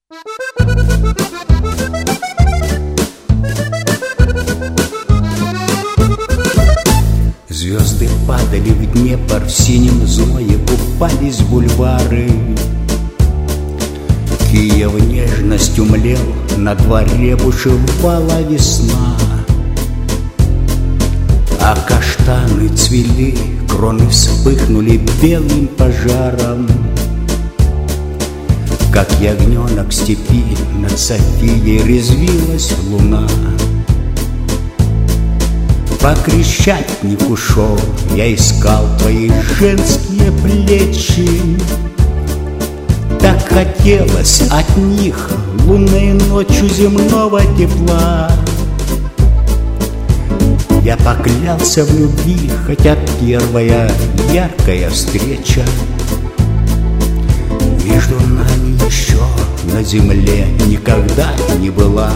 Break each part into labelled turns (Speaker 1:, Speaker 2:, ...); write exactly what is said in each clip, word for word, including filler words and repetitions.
Speaker 1: Звезды падали в Днепр, в синем зное купались бульвары. Киев нежностью млел, на дворе бушевала весна. А каштаны цвели, кроны вспыхнули белым пожаром. Как ягненок в степи над Софией резвилась луна. По Крещатнику шел, я искал твои женские плечи. Так хотелось от них лунной ночью земного тепла. Я поклялся в любви, хотя первая яркая встреча. Между нами еще на земле никогда не была.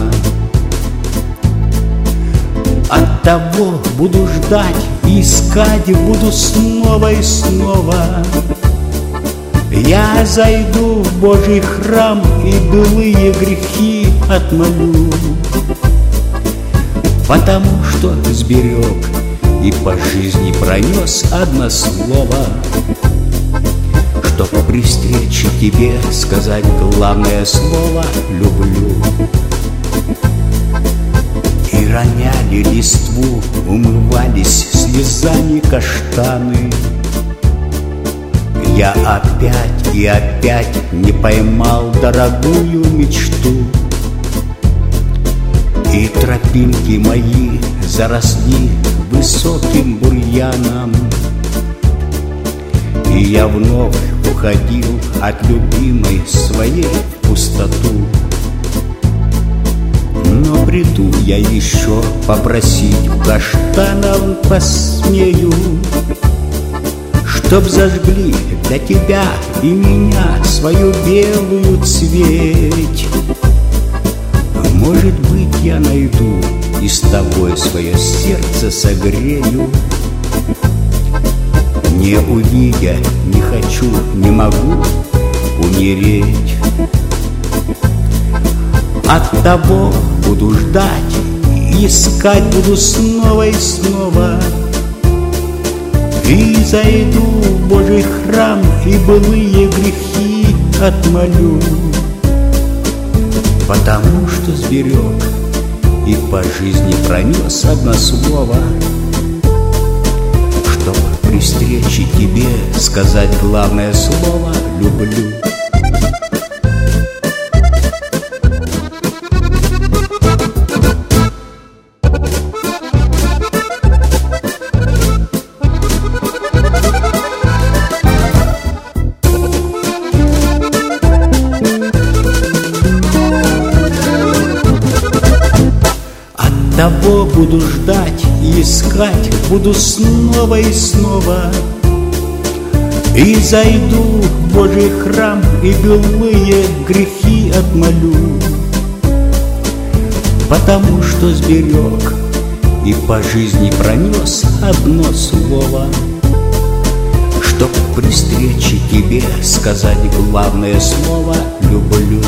Speaker 1: Оттого буду ждать и искать буду снова и снова. Я зайду в Божий храм и былые грехи отмолю. Потому что сберег и по жизни пронес одно слово, чтоб при встрече тебе сказать главное слово «люблю». И роняли листву, умывались слезами каштаны. Я опять и опять не поймал дорогую мечту. И тропинки мои заросли высоким бурьяном. И я вновь уходил от любимой своей в пустоту. Но приду я еще попросить у каштанов посмею, чтоб зажгли для тебя и меня свою белую цветь. Может быть, я найду и с тобой свое сердце согрею. Не увидя, не хочу, не могу умереть. Оттого буду ждать, искать буду снова и снова. И зайду в Божий храм и былые грехи отмолю. Потому что сберег и по жизни пронес одно слово, чтоб при встрече тебе сказать главное слово «люблю». Того буду ждать и искать буду снова и снова. И зайду в Божий храм и былые грехи отмолю. Потому что сберег и по жизни пронес одно слово, чтоб при встрече тебе сказать главное слово «люблю».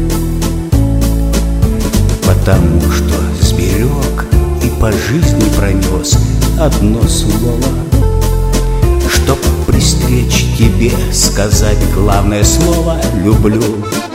Speaker 1: Потому что сберег и по жизни пронес одно слово, чтоб при встрече тебе сказать главное слово «люблю».